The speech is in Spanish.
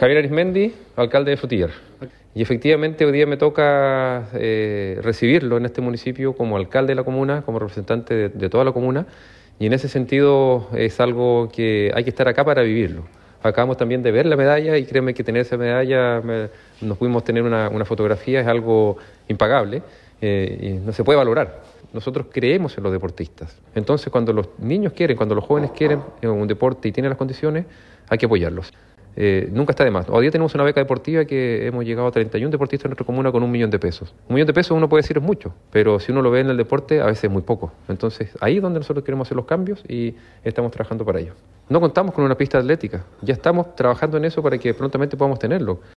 Javier Arismendi, alcalde de Frutillar. Y efectivamente hoy día me toca recibirlo en este municipio como alcalde de la comuna, como representante de toda la comuna, y en ese sentido es algo que hay que estar acá para vivirlo. Acabamos también de ver la medalla y créeme que tener esa medalla, nos pudimos tener una fotografía, es algo impagable y no se puede valorar. Nosotros creemos en los deportistas. Entonces cuando los niños quieren, cuando los jóvenes quieren un deporte y tienen las condiciones, hay que apoyarlos. Nunca está de más. Hoy día tenemos una beca deportiva que hemos llegado a 31 deportistas en nuestra comuna con 1 millón de pesos. 1 millón de pesos uno puede decir es mucho, pero si uno lo ve en el deporte a veces es muy poco. Entonces ahí es donde nosotros queremos hacer los cambios y estamos trabajando para ello. No contamos con una pista atlética, ya estamos trabajando en eso para que prontamente podamos tenerlo.